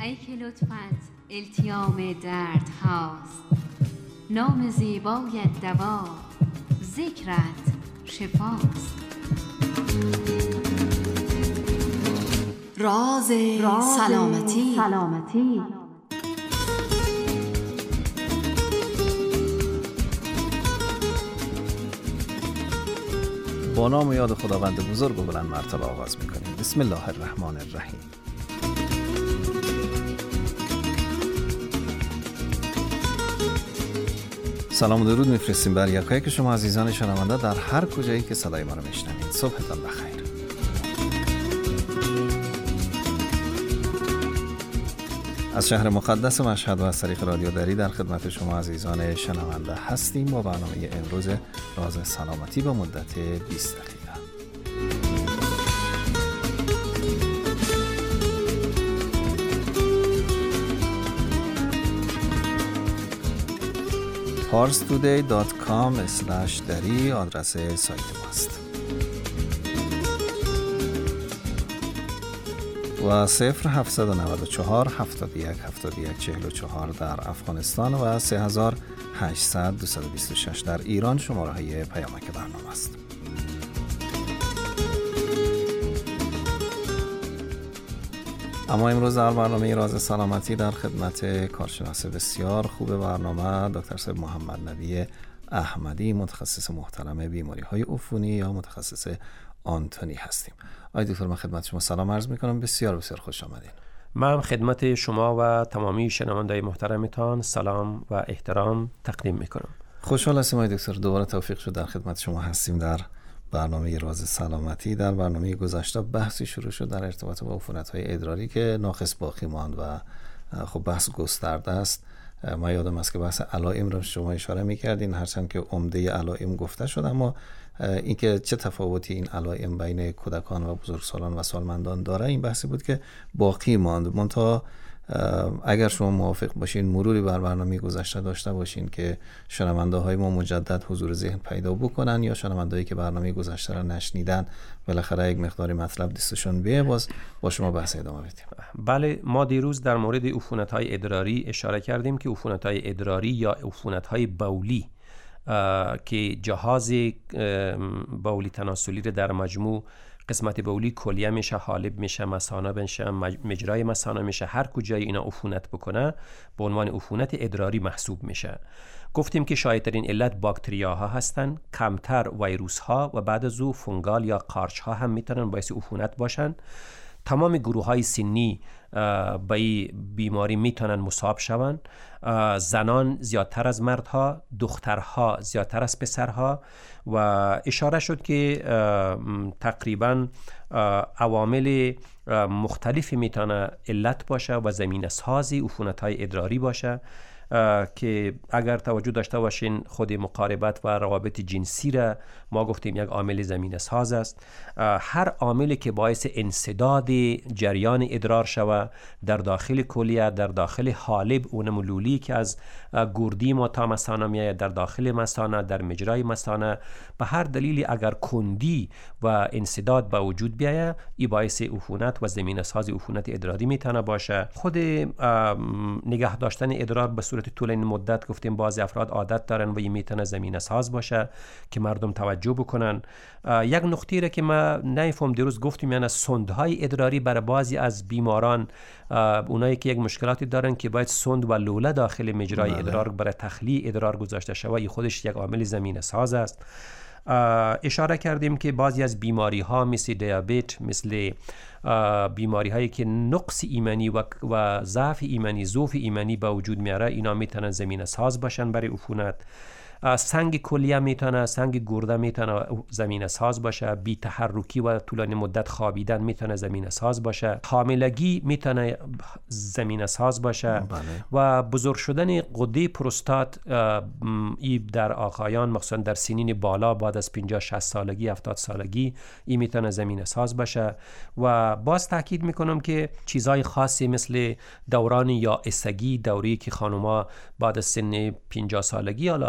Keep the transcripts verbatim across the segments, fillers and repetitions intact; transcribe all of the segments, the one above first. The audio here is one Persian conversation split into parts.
ای که لطفت التیام درد هاست، نام زیبایت دوا، ذکرت شفاست. راز, راز سلامتی, سلامتی. با نام و یاد خداوند بزرگ و بلند مرتبه آغاز میکنیم. بسم الله الرحمن الرحیم. سلام و درود میفرستیم بر یکایک شما عزیزان شنونده در هر کجایی که صدای ما رو میشنوید. صبحتان بخیر. از شهر مقدس مشهد و از طریق رادیو دری در خدمت شما عزیزان شنونده هستیم با برنامه امروز راز سلامتی به مدت بیست دقیقه. پارس تودی دات کام اسلش دری آدرس سایت ماست و صفر هفتصد و نود و چهار هفتاد و یک هفتاد و یک چهل و چهار در افغانستان و سه هزار و هشتصد دویست و بیست و شش در ایران شماره های پیامک برنامه است. اما امروز در برنامه راز سلامتی در خدمت کارشناس بسیار خوب برنامه دکتر صاحب محمد نبی احمدی، متخصص محترم بیماری های عفونی یا متخصص آنتونی هستیم. آقای دکتر، من خدمت شما سلام عرض میکنم. بسیار بسیار خوش آمدین. من خدمت شما و تمامی شنوندگان محترمتان سلام و احترام تقدیم میکنم. خوشحال هستیم آقای دکتر، دوباره توفیق شد در خدمت شما هستیم در برنامه راز سلامتی. در برنامه گذشته بحثی شروع شد در ارتباط با عفونت‌های ادراری که ناقص باقی ماند و خب بحث گسترده است. ما یادم است که بحث علائم را شما اشاره می‌کردین، هرچند که عمده علائم گفته شد، اما اینکه چه تفاوتی این علائم بین کودکان و بزرگسالان و سالمندان داره این بحثی بود که باقی ماند. منتها اگر شما موافق باشین مروری بر برنامه گذشته داشته باشین که شنونده های ما مجدد حضور ذهن پیدا بکنن یا شنونده هایی که برنامه گذشته را نشنیدن بالاخره یک مقداری مطلب دستشون بیه، باز با شما بحث ادامه بدیم. بله، ما دیروز در مورد عفونت های ادراری اشاره کردیم که عفونت های ادراری یا عفونت های بولی که جهاز بولی تناسلی رو در مجموع قسمت بولی کلیه میشه، حالب میشه، مثانه میشه، مجرای مثانه میشه، هر کجای اینا عفونت بکنه به عنوان عفونت ادراری محسوب میشه. گفتیم که شایع‌ترین علت باکتریاها هستن، کمتر ویروس ها و بعد از او فونگال یا قارچ ها هم میتونن باعث عفونت باشن. تمام گروه های سنی به این بیماری میتونن مصاب شون. زنان زیادتر از مردها، دخترها زیادتر از پسرها و اشاره شد که تقریبا عوامل مختلفی میتونه علت باشه و زمینه سازی عفونت‌های ادراری باشه که اگر توجه داشته باشین خود مقاربت و روابط جنسی را ما گفتیم یک عامل زمینه ساز است. هر عاملی که باعث انسداد جریان ادرار شوه در داخل کلیه، در داخل حالب اون ملولی که از گردی ما تا مثانه میاد، در داخل مثانه، در مجرای مثانه، به هر دلیلی اگر کندی و انسداد به وجود بیاید این باعث عفونت و زمینه ساز عفونت ادراری میتونه باشه. خود نگه داشتن ادرار به صورت طولانی مدت گفتیم بعضی افراد عادت دارن و این میتونه زمینه ساز باشه که مردم توجه بکنن. یک نکته را که ما نمیفهم دیروز گفتیم، یعنی سندهای ادراری برای بعضی از بیماران، اونایی که یک مشکلاتی دارن که باید سند و لوله داخل مجرای بله. ادرار برای تخلیه ادرار گذاشته شود، این خودش یک عامل زمینه ساز است. اشاره کردیم که بعضی از بیماری ها مثل دیابت، مثل بیماری هایی که نقص ایمنی و, و ضعف ایمنی، ضعف ایمنی به وجود میاره، اینا میتونن زمینه ساز باشن برای عفونت. سنگ کلیه میتونه، سنگ گرده میتونه زمینه ساز باشه. بی تحرکی و طولانی مدت خوابیدن میتونه زمینه ساز باشه. حاملگی میتونه زمینه ساز باشه بله. و بزرگ شدن غده پروستات ای در آقایان مخصوصا در سنین بالا بعد از پنجاه شصت سالگی هفتاد سالگی این میتونه زمینه ساز باشه. و باز تاکید میکنم که چیزای خاصی مثل دوران یا اسگی، دوری که خانوما بعد از سن پنجاه سالگی یا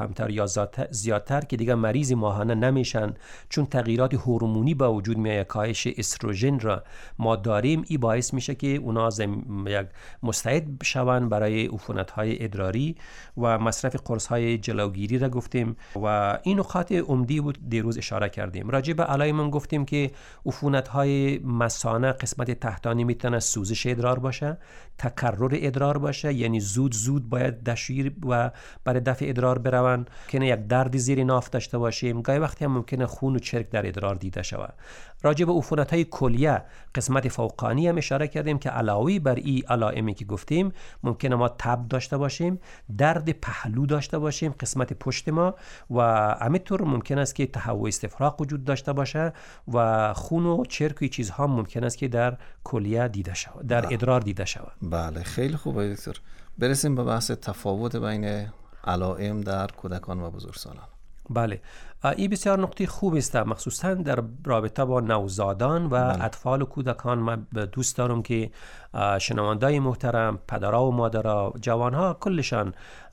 کمتر یا زیادتر که دیگه مریض ماهانه نمیشن، چون تغییرات هورمونی به وجود میاد، کاهش استروژن را ما داریم. این باعث میشه که اونا یک مستعد شون برای عفونت‌های ادراری و مصرف قرص‌های جلوگیری را گفتیم و این نکات عمدی بود دیروز اشاره کردیم. راجع به علائم گفتیم که عفونت‌های مثانه قسمت تحتانی میتونه سوزش ادرار باشه، تکرر ادرار باشه، یعنی زود زود باید دشویر و برای دفع ادرار بروند، که یک درد زیر ناف داشته باشیم، گاهی وقتی هم ممکنه خون و چرک در ادرار دیده شود. راجع به عفونت‌های کلیه قسمت فوقانی هم اشاره کردیم که علاوه بر این علائمی که گفتیم ممکنه ما تب داشته باشیم، درد پهلو داشته باشیم قسمت پشت ما و همینطور ممکن است که تهوع استفراغ وجود داشته باشه و خون و چرک و چیزها ممکن است که در کلیه دیده شود، در ادرار دیده شود. بله خیلی خوبه دکتر. برسیم به بحث تفاوت بین علائم در کودکان و بزرگسالان. بله، این بسیار نکته خوب است، مخصوصا در رابطه با نوزادان و بله. اطفال و کودکان. من دوست دارم که شنوندای محترم، پدرها و مادرها، جوانها کلشان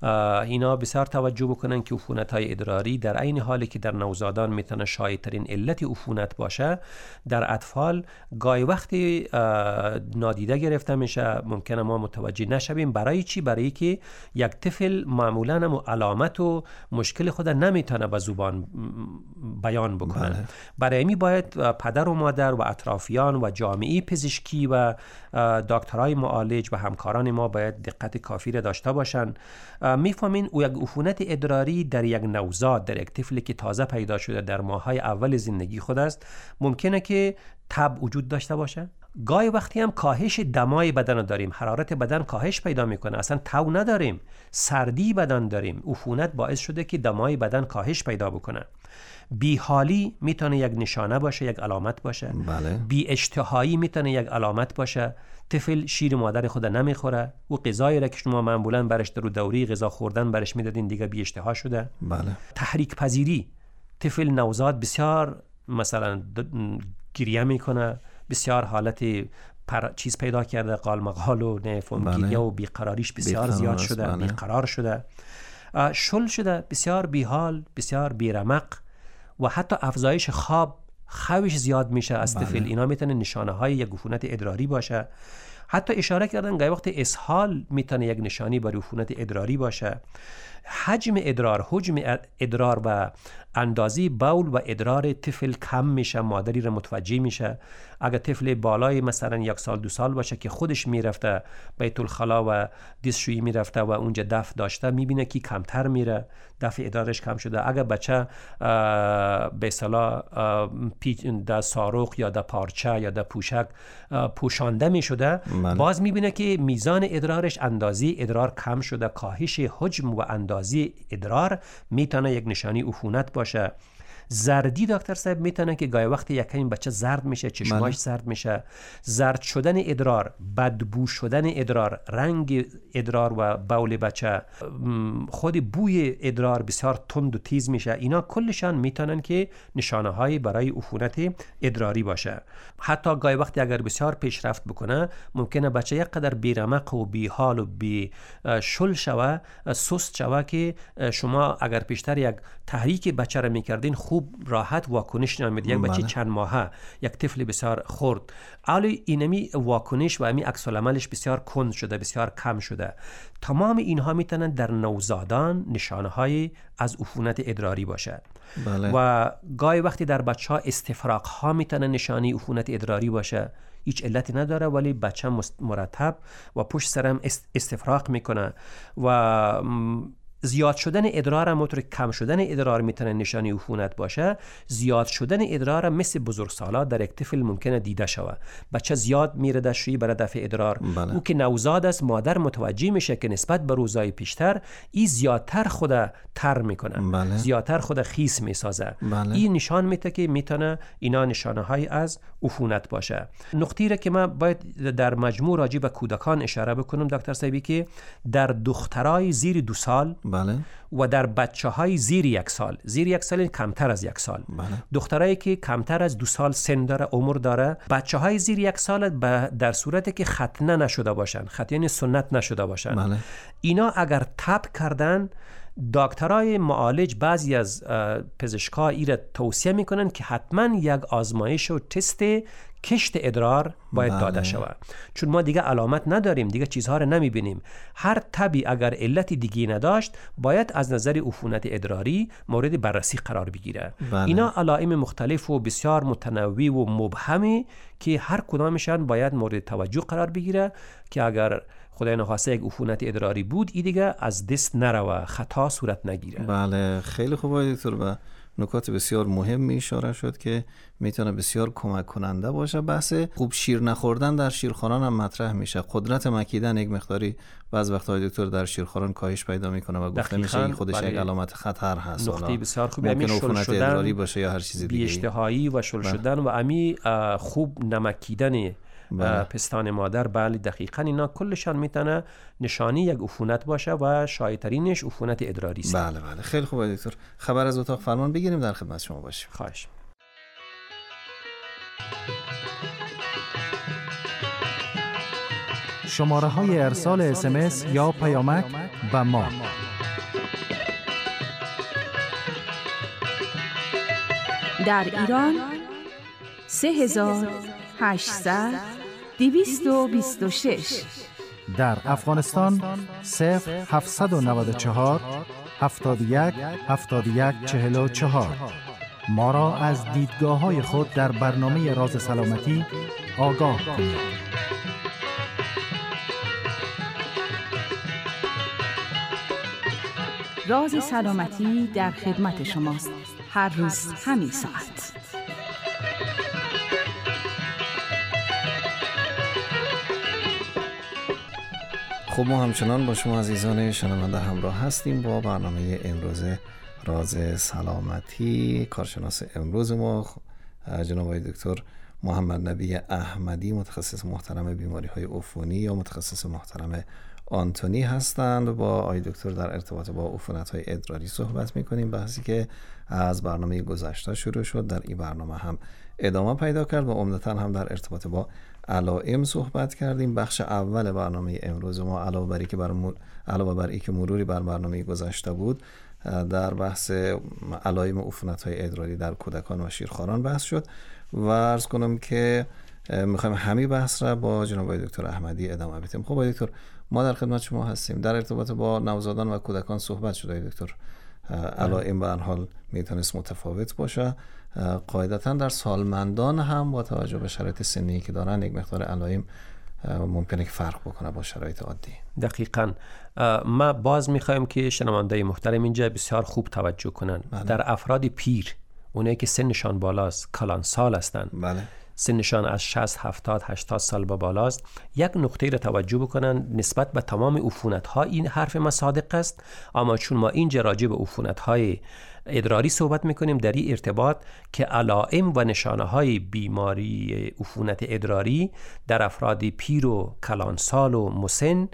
اینا بسیار توجه بکنن که عفونت‌های ادراری در عین حالی که در نوزادان میتونه شایع‌ترین علت عفونت باشه، در اطفال گاهی وقتی نادیده گرفته میشه، ممکنه ما متوجه نشویم. برای چی؟ برای که یک طفل معمولاً هم علامت و مشکل خود نمیتونه به زبان بیان بکنه. بله. برای همین باید پدر و مادر و اطرافیان و جامعه پزشکی و دکترای معالج و همکاران ما باید دقت کافی را داشته باشند. میفهمین او یک عفونت ادراری در یک نوزاد، در یک طفلی که تازه پیدا شده در ماه‌های اول زندگی خود است، ممکنه که تب وجود داشته باشه. گاهی وقتی هم کاهش دمای بدن داریم، حرارت بدن کاهش پیدا میکنه، اصلا تو نداریم، سردی بدن داریم. عفونت باعث شده که دمای بدن کاهش پیدا بکنه. بیحالی میتونه یک نشانه باشه، یک علامت باشه. بله. بی اشتهایی میتونه یک علامت باشه. طفل شیر مادر خود نمیخوره و غذایی را که شما معمولا برش در دوری غذا خوردن برش میدادین دیگه بی اشتها شده. بله. تحریک پذیری، طفل نوزاد بسیار مثلا گریه میکنه، بسیار حالت پر... چیز پیدا کرده، قالمقال و نفهم بله. گریه و بیقراریش بسیار بیقرار زیاد است. شده. بله. بیقرار شده، شل شده، بسیار بیحال، بسیار بیرمق و حتی افزایش خواب، خوابش زیاد میشه از طفل. بله. اینا میتونه نشانه های یک عفونت ادراری باشه. حتی اشاره کردن گاهی وقت اسهال میتونه یک نشانی برای عفونت ادراری باشه. حجم ادرار، حجم ادرار و اندازی بول و ادرار طفل کم میشه، مادری رو متوجه میشه. اگر طفل بالای مثلا یک سال دو سال باشه که خودش میرفته بیت الخلا و دستشویی میرفته و اونجا دفع داشته، میبینه که کمتر میره، دفع ادرارش کم شده. اگر بچه به اصطلاح در ساروخ یا در پارچه یا در پوشک پوشانده میشده، باز میبینه که میزان ادرارش، اندازی ادرار کم شده. کاهش حجم و اندازی ادرار میتونه یک نشانی عفونت باشه. زردی دکتر صاحب میتونه که گاهی وقتی یکم بچه زرد میشه، چشماش زرد میشه، زرد شدن ادرار، بدبو شدن ادرار، رنگ ادرار و بول بچه، خود بوی ادرار بسیار تند و تیز میشه. اینا کلشان میتونن که نشانه های برای عفونت ادراری باشه. حتی گاهی وقتی اگر بسیار پیشرفت بکنه، ممکنه بچه یک قدر بیرمق و بی حال و بی شل شوه، سست شوه که شما اگر پیشتر یک تحریک بچه را میکردین خوب راحت واکنش نمیدید. یک بچه چند ماهه، یک طفل بسیار خرد، حالی اینمی واکنش و امی عکس العملش بسیار کند شده، بسیار کم شده. تمام اینها میتونن در نوزادان نشانه های از عفونت ادراری باشه. بله. و گاهی وقتی در بچه ها استفراغ ها میتونن نشانی عفونت ادراری باشه. هیچ علتی نداره ولی بچه مرتب و پشت سرم استفراغ میکنه و زیاد شدن ادرار هم مطور کم شدن ادرار میتونه نشانی عفونت باشه. زیاد شدن ادرار هم مثل بزرگسالا در یک طفل ممکنه دیده شود. بچه زیاد میره دستشویی برای دفع ادرار. بله. او که نوزاد است، مادر متوجه میشه که نسبت به روزهای پیشتر این زیادتر خود تر میکنه. بله. زیادتر خود خیس میسازه. بله. این نشان میده که میتونه اینا نشانه های از عفونت باشه. نکته را که من باید در مجموع راجع به کودکان اشاره بکنم دکتر صاحبی که در دخترای زیر دو سال بله. و در بچه های زیر یک سال، زیر یک سال کمتر از یک سال، بله. دخترایی که کمتر از دو سال سن داره، عمر داره، بچه های زیر یک سال در صورتی که ختنه نشده باشن، ختنه یعنی سنت نشده باشن، بله. اینا اگر تب کردن دکترای معالج بعضی از پزشکا ای را توصیه میکنن که حتما یک آزمایش و تست کشت ادرار باید داده بله. شود، چون ما دیگه علامت نداریم، دیگه چیزها رو نمیبینیم. هر تبی اگر علت دیگه نداشت باید از نظر عفونت ادراری مورد بررسی قرار بگیره. بله. اینا علائم مختلف و بسیار متنوع و مبهمی که هر کدامشان باید مورد توجه قرار بگیره که اگر خدای نخواسته یک عفونت ادراری بود ای دیگه از دست نروه، خطا صورت نگیره. بله خیلی خوبه دکتر، و نکات بسیار مهمی اشاره شد که میتونه بسیار کمک کننده باشه. بحث خوب شیر نخوردن در شیرخواران هم مطرح میشه. قدرت مکیدن یک مقداری بعض وقتا دکتر در شیرخواران کاهش پیدا میکنه و گفته میشه این خودش یک علامت خطر هست. نقطه بسیار خوبی، همین شل شدن باشه یا هر چیز دیگه، بی اشتهایی و شل شدن و امی خوب نمکیدن بله. پستان مادر، بله دقیقاً اینا کلشان میتونه نشانی یک عفونت باشه و شایع‌ترینش عفونت ادراری است. بله بله خیلی خوبه دکتر. خبر از اتاق فرمان بگیریم، در خدمت شما باشیم. خواهش. شماره های ارسال اس ام اس یا پیامک به ما: در ایران سه هزار و هشتصد دویست و بیست و شش، در افغانستان صفر هفتصد و نود و چهار هفتاد و یک هفتاد و یک چهل و چهار. ما را از دیدگاه‌های خود در برنامه راز سلامتی آگاه کنید. راز سلامتی در خدمت شماست، هر روز همین ساعت. خب ما همچنان با شما عزیزان شنونده همراه هستیم با برنامه امروز راز سلامتی. کارشناس امروز ما جناب آقای دکتر محمد نبی احمدی، متخصص محترم بیماری های عفونی یا متخصص محترم آنتونی هستند. با آقای دکتر در ارتباط با عفونت های ادراری صحبت میکنیم، بحثی که از برنامه گذشته شروع شد در این برنامه هم ادامه پیدا کرد و عمدتاً هم در ارتباط با علائم صحبت کردیم. بخش اول برنامه امروز ما علاوه بر اینکه بر مر... علاوه بر اینکه مروری بر برنامه گذشته بود، در بحث علائم عفونت‌های ادراری در کودکان و شیرخواران بحث شد و عرض کنم که میخوایم همین بحث را با جناب دکتر احمدی ادامه بدیم. خب دکتر، ما در خدمت شما هستیم. در ارتباط با نوزادان و کودکان صحبت شده دکتر. علائم به هر حال میتونست متفاوت باشه. قاعدتا در سالمندان هم با توجه به شرایط سنی که دارن یک مقدار علائم ممکنه که فرق بکنه با شرایط عادی. دقیقاً. ما باز میخوایم که شنونده محترم اینجا بسیار خوب توجه کنن. بله. در افراد پیر، اونایی که سنشان بالاست، کلان سال هستن، بله، سنشان از شصت، هفتاد، هشتاد سال به بالاست، یک نقطه را توجه بکنن نسبت به تمام عفونت‌ها. این حرف ما صادق است، اما چون ما اینجا راجع به عفونت‌های ادراری صحبت میکنیم، در این ارتباط که علائم و نشانه‌های بیماری عفونت ادراری در افراد پیر و کلانسال و مسن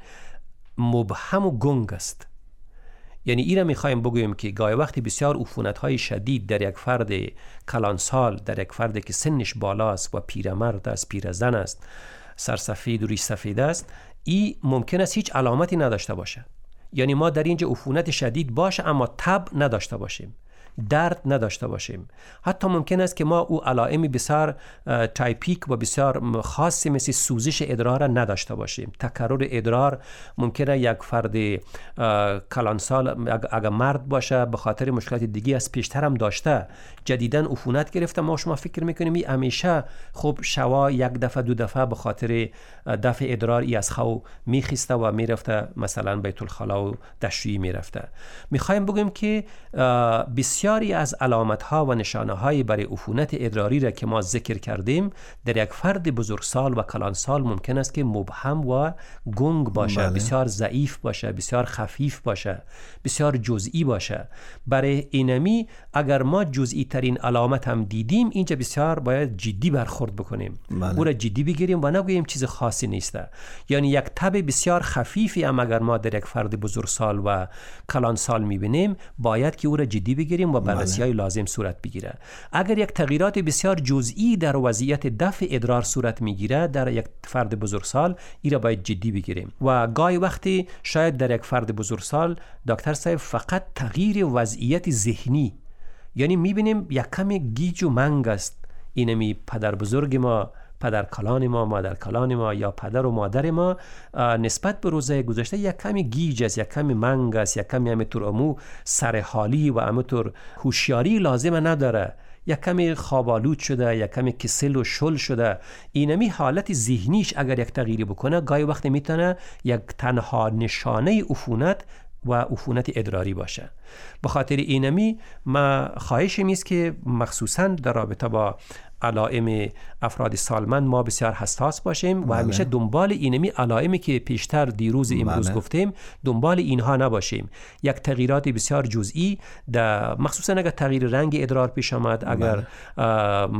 مبهم و گنگ است. یعنی این را میخوایم بگویم که گاهی وقتی بسیار عفونت‌های شدید در یک فرد کلانسال، در یک فرد که سنش بالاست و پیرمرد است، پیرزن است، سرسفید و ریش سفید است، این ممکن است هیچ علامتی نداشته باشه. یعنی ما در اینجا عفونت شدید باشه اما تب نداشته باشیم، درد نداشته باشیم. حتی ممکن است که ما او علائم بسیار تایپیک و بسیار خاصی مثل سوزش ادرار نداشته باشیم. تکرر ادرار ممکنه یک فرد کلانسال اگر مرد باشه به خاطر مشکلات دیگه از پیشتر هم داشته، جدیداً عفونت گرفته، ما شما فکر میکنیم این همیشه خب شوا یک دفعه دو دفعه به خاطر دفع ادرار ای از خو میخسته و میرفته مثلا بیت الخلا و دشویی میرفته. میخوایم بگیم که بسیاری از علامت‌ها و نشانه‌های برای عفونت ادراری را که ما ذکر کردیم در یک فرد بزرگسال و کلانسال ممکن است که مبهم و گنگ باشه، بله. بسیار ضعیف باشه، بسیار خفیف باشه، بسیار جزئی باشه. برای اینمی اگر ما جزئی ترین علامت هم دیدیم، اینجا بسیار باید جدی برخورد بکنیم، بله. او را جدی بگیریم و نگوییم چیز خاصی نیسته. یعنی یک تب بسیار خفیفی هم اگر ما در یک فرد بزرگسال و کلانسال می‌بینیم، باید که او را جدی بگیریم بگیریم و بررسی های لازم صورت بگیره. اگر یک تغییرات بسیار جزئی در وضعیت دفع ادرار صورت میگیره در یک فرد بزرگسال، این را باید جدی بگیریم. و گاهی وقتی شاید در یک فرد بزرگسال دکتر صاحب فقط تغییر وضعیت ذهنی، یعنی میبینیم یک کمی گیج و منگ است، اینمی پدر بزرگ ما، پدر کلان ما، مادر کلان ما یا پدر و مادر ما نسبت به روزه گذشته یک کمی گیج است، یک کمی منگ است، یک کمی همینطور امو سرحالی و همینطور هوشیاری لازم نداره، یک کمی خوابالود شده، یک کمی کسل و شل شده. اینمی حالت ذهنیش اگر یک تغییری بکنه گاهی وقت میتونه یک تنها نشانه عفونت و عفونت ادراری باشه. به خاطر اینمی ما خواهشم است که مخصوصا در رابطه با علائم افراد سالمند ما بسیار حساس باشیم و بله. همیشه دنبال اینمی علائمی که پیشتر دیروز امروز بله. گفتیم دنبال اینها نباشیم. یک تغییرات بسیار جزئی در مخصوصا اگر تغییر رنگ ادرار پیش آمد، اگر بله.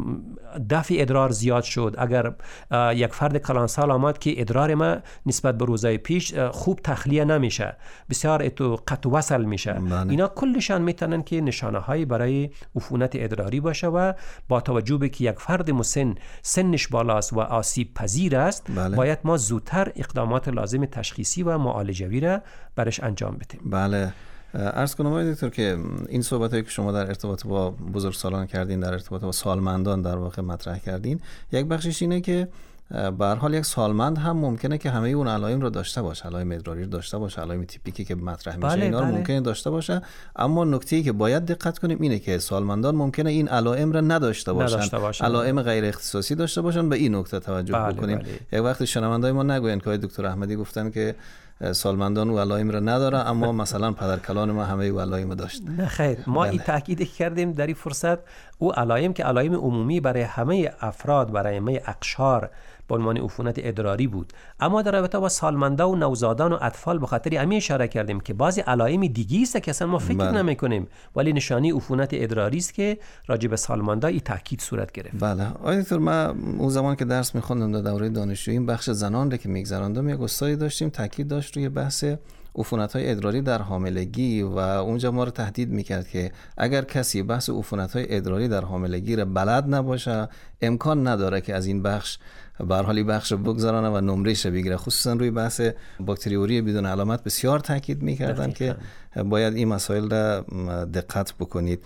دفع ادرار زیاد شد، اگر یک فرد کلانسال آمد که ادرار ما نسبت به روزهای پیش خوب تخلیه نمیشه، بسیار اتو قطع وصل میشه، بله. اینا کلشان میتونن که نشانه هایی برای عفونت ادراری باشه و با توجه به که یک فرد مسن سنش بالاست و آسیب پذیر است بله. باید ما زودتر اقدامات لازم تشخیصی و معالجوی را برش انجام بدیم. بله. عرض کنم آقای دکتر که این صحبتایی که شما در ارتباط با بزرگسالان کردین، در ارتباط با سالمندان در واقع مطرح کردین، یک بخشش اینه که به هر حال یک سالمند هم ممکنه که همه اون علائم رو داشته باشه، علائم ادراری رو داشته باشه، علائم تیپیکی که مطرح میشه بله، اینا رو بله. ممکنه داشته باشه، اما نکته‌ای که باید دقت کنیم اینه که سالمندان ممکنه این علائم رو نداشته باشن، باشن. علائم غیر اختصاصی داشته باشن. به این نکته توجه بله، بکنیم. بله. یک وقت شنوندای ما نگوین که دکتر احمدی گفتن که سالمندان و علائم رو نداره اما مثلا پدرکلان ما همه و علائم داشت. نه خیر، ما بله. این تاکید کردیم در این فرصت او علائم که علائم عمومی برای همه افراد، برای همه اقشار به عنوان عفونت ادراری بود، اما در رابطه با سالمندا و نوزادان و اطفال به خاطر همین اشاره کردیم که بعضی علائم دیگه است که اصلا ما فکر بله. نمی کنیم ولی نشانی عفونت ادراری است که راجع به سالمندا این تاکید صورت گرفت. بله. آقای دکتر، ما اون زمان که درس می‌خوندم در دوره دانشجویی بخش زنان رو که می‌گذراندم یک استادی داشتیم تاکید داشت روی بحث عفونت‌های ادراری در حاملگی و اونجا ما رو تهدید می‌کرد که اگر کسی بحث عفونت‌های ادراری در حاملگی رو بلد نباشه امکان نداره که از این بخش به هر حال بخش بگذارن و نمرهش بگیره. خصوصا روی بحث باکتریوری بدون علامت بسیار تاکید می‌کردن که باید این مسائل را دقت بکنید.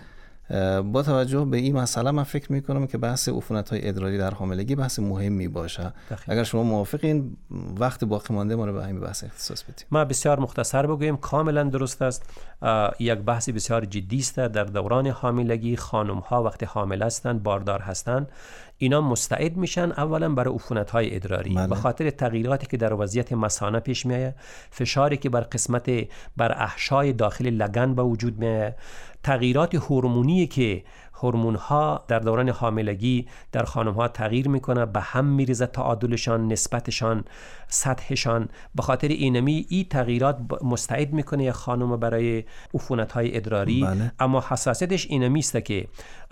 با توجه به این مسئله من فکر میکنم که بحث عفونت‌های ادراری در حاملگی بحث مهمی باشه. اگر شما موافقین وقت باقی مانده ما رو به همین بحث اختصاص بدیم. ما بسیار مختصر بگویم، کاملا درست است. یک بحث بسیار جدی است. در دوران حاملگی خانم‌ها وقتی حامل هستند، باردار هستند، اینا مستعد میشن اولا برای عفونت‌های ادراری به خاطر تغییراتی که در وضعیت مثانه پیش میاد، فشاری که بر قسمت بر احشای داخل لگن به وجود میاد، تغییرات هورمونی که هورمون‌ها در دوران حاملگی در خانم‌ها تغییر میکنه، به هم میریزه تعادلشان، نسبتشان، سطحشان. به خاطر اینمی این تغییرات مستعد میکنه یک خانم برای عفونت‌های ادراری بله. اما حساسیتش اینمی است که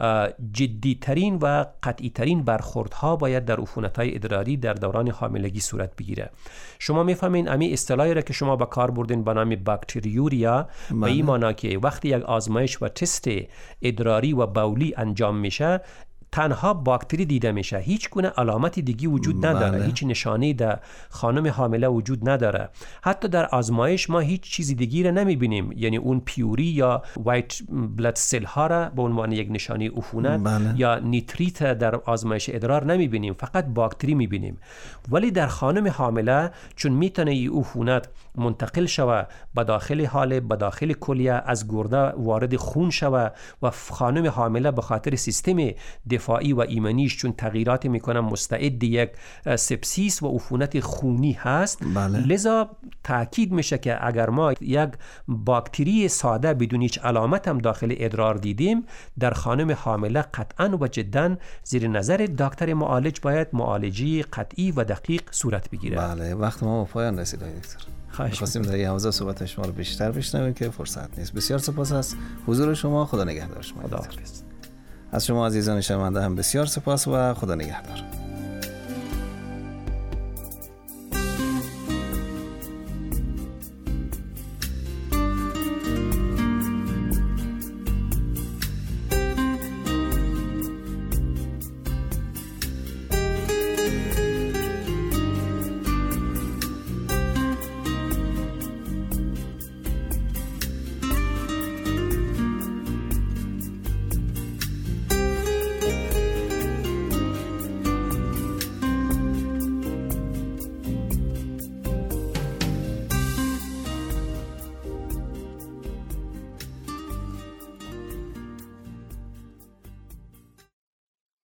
جدی‌ترین و قطعی‌ترین برخوردها باید در عفونت‌های ادراری در دوران حاملگی صورت بگیره. شما میفهمین امی اصطلاحی را که شما به کار بردین به نام باکتریوریا به این معنی که وقتی یک آزمایش و تست ادراری و بولی انجام میشه تنها باکتری دیده میشه، هیچ گونه علامتی دیگی وجود نداره بله. هیچ نشانه‌ای در خانم حامله وجود نداره. حتی در آزمایش ما هیچ چیزی دیگی را نمیبینیم، یعنی اون پیوری یا وایت بلاد سل ها را به عنوان یک نشانه عفونت بله. یا نیتریت در آزمایش ادرار نمیبینیم، فقط باکتری میبینیم. ولی در خانم حامله چون میتونه این عفونت منتقل شوه به داخل حالب، به داخل کلیه، از گرده وارد خون شوه و خانم حامله به خاطر سیستم دفاعی و ایمنیش چون تغییرات میکنه مستعد یک سپسیس و عفونت خونی هست بله. لذا تاکید میشه که اگر ما یک باکتری ساده بدون هیچ علامت هم داخل ادرار دیدیم در خانم حامله قطعا و جدا زیر نظر دکتر معالج باید معالجه قطعی و دقیق صورت بگیره. بله، وقت ما به پایان رسید دکتر. خواستیم در این حوزه صحبت شما رو بیشتر بشنویم که فرصت نیست. بسیار سپاس از حضور شما. خدا نگهدار شما. خدا حافظ. از شما عزیزان شنونده هم بسیار سپاس و خدا نگهدار.